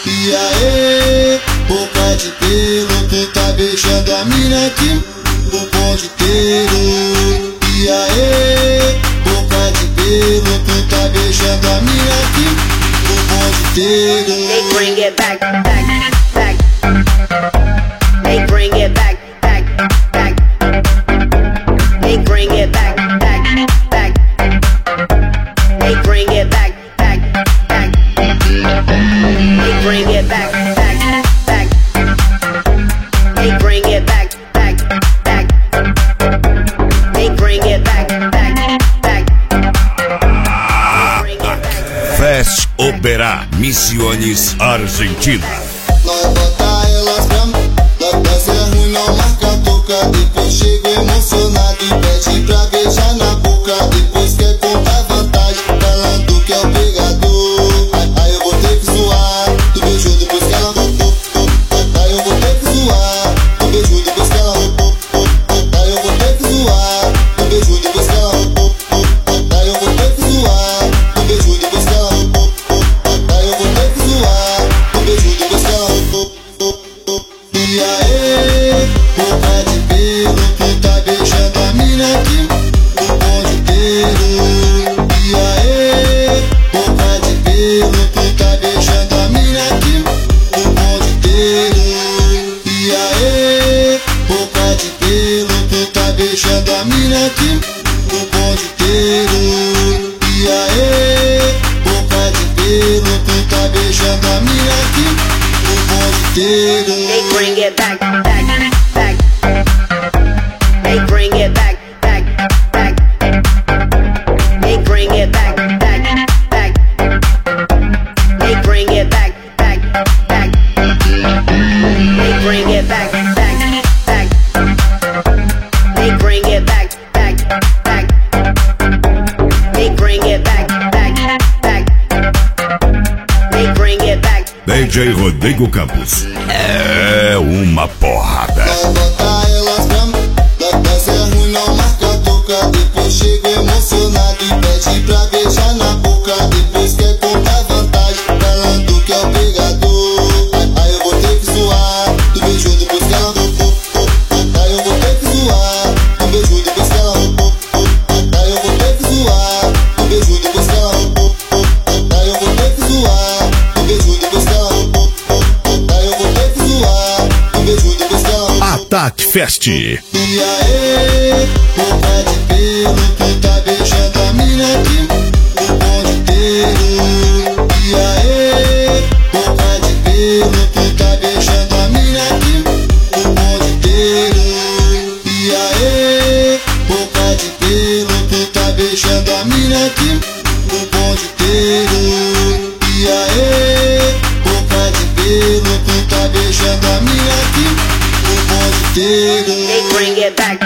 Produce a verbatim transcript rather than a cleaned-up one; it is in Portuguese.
E aí, boca de pelo, tu tá beijando a mina aqui no ponte inteiro. E aí, boca de pelo, tu tá beijando a mina aqui no ponte inteiro. They bring it back, back, back. They bring it back, back, back. They bring it back, back, back. They bring it back, back, back. They bring it back, back, back. They bring it back, back, back. They bring it back, back, back. Fest Opera Misiones, Argentina. Nós bota elas pra nós, nós é ruim, não marca toca. Depois chego emocionado e pede pra beijar na boca. Depois quer contar vantagem, falando que é o pegador. Aí, aí eu vou ter que zoar, tu beijou depois que ela roubou. Aí eu vou ter que zoar, tu beijou depois que ela roubou. Aí eu vou ter que zoar, tu beijou depois que ela roubou. Aí eu vou ter que zoar, tu beijou depois que ela roubou. Aí eu vou ter que zoar, tu beijou depois que ela roubou. E aí, boca de pelo, tu tá beijando a mina aqui no ponte inteiro. E aí, boca de pelo, tu tá beijando a mina aqui no ponte inteiro. E aí, boca de pelo, tu tá beijando a mina aqui no ponte inteiro. E aí, boca de pelo, tu tá beijando a mina aqui no ponte inteiro. They bring it back, back, back. They bring it back, back, back. They bring it back, back, back. They bring it back, back, back. They bring it back, back, back. They bring it back, back, back. They bring it back, back, back. They bring it back. D J Rodrigo Campos. É uma porrada. Nós bota elas pra nós, nós é ruim, não marca toca. Depois chego emocionado e pede pra beijar na boca. Depois quer contar vantagem, falando que é o pegador. Aí, aí eu vou ter que zoar, tu beijou depois que ela roubou. Aí eu vou ter que zoar, tu beijou depois que ela roubou. Aí eu vou ter que zoar, tu beijou depois que ela roubou. Aí eu vou ter que zoar, tu beijou depois que ela roubou. Aí eu vou ter que zoar, tu beijou depois que ela roubou. Ataque Fest. E aí, boca de pelo, tu tá beijando a mina aqui no ponte inteiro. E aí, boca de pelo, tu tá beijando a mina aqui no ponte inteiro. E aí, boca de pelo, tu tá beijando a mina aqui no ponte inteiro. E aí, boca de pelo, tu tá beijando a mina aqui no ponte inteiro. They bring it back,